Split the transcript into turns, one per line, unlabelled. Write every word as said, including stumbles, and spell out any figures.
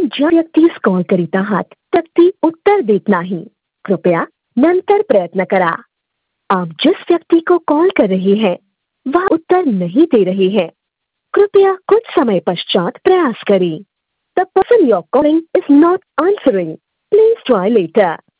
आपण ज्या व्यक्तीस कॉल करीत आहात व्यक्ती उत्तर देत नाही, कृपया नंतर प्रयत्न करा। आप जिस व्यक्ति को कॉल कर रहे हैं वह उत्तर नहीं दे रहे हैं, कृपया कुछ समय पश्चात प्रयास करें। The person you're calling is not answering. Please try later.